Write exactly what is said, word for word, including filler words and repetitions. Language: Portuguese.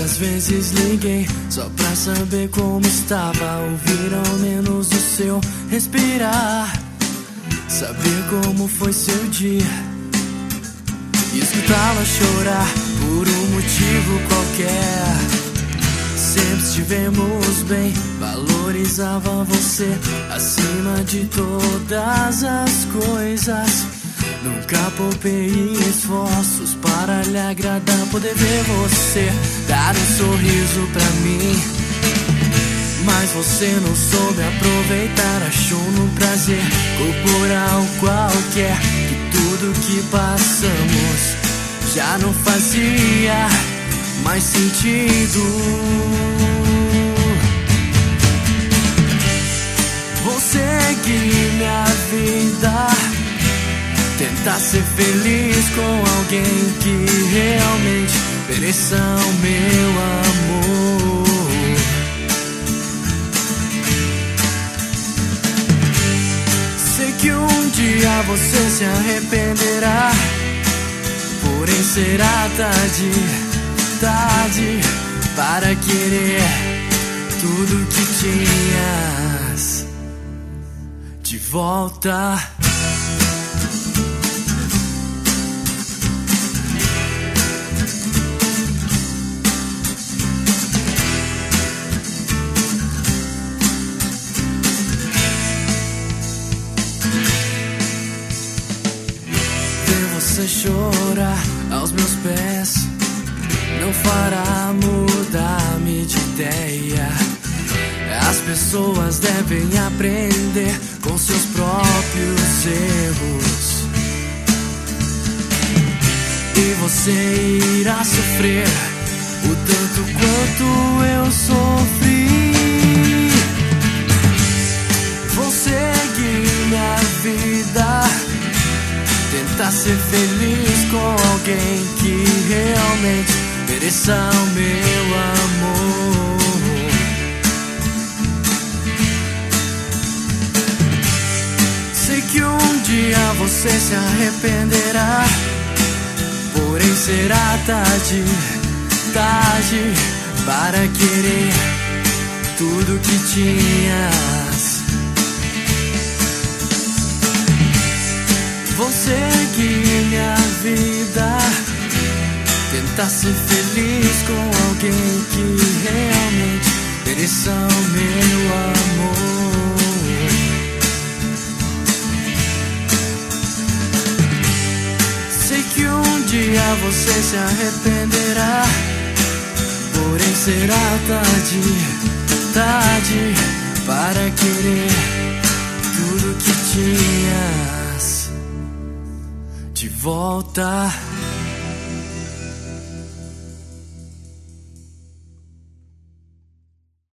Quantas vezes liguei só pra saber como estava, ouvir ao menos o seu respirar, saber como foi seu dia e escutá-la chorar por um motivo qualquer. Sempre estivemos bem, valorizava você acima de todas as coisas. Nunca poupei esforços para lhe agradar, poder ver você dar um sorriso pra mim. Mas você não soube aproveitar, achou no prazer corporal qualquer que tudo que passamos já não fazia mais sentido. Vou seguir minha vida, tentar ser feliz com alguém que realmente mereça o meu amor. Sei que um dia você se arrependerá, porém será tarde, tarde para querer tudo que tinhas de volta. Você chorar aos meus pés não fará mudar-me de ideia. As pessoas devem aprender com seus próprios erros, e você irá sofrer o tanto quanto eu sofri. Vou seguir minha vida, tentar ser feliz com alguém que realmente mereça o meu amor. Sei que um dia você se arrependerá, porém será tarde, tarde para querer tudo que tinhas. Vou seguir minha vida, tentar ser feliz com alguém que realmente mereça o meu amor. Sei que um dia você se arrependerá, porém será tarde, tarde para querer tudo que tinhas de volta.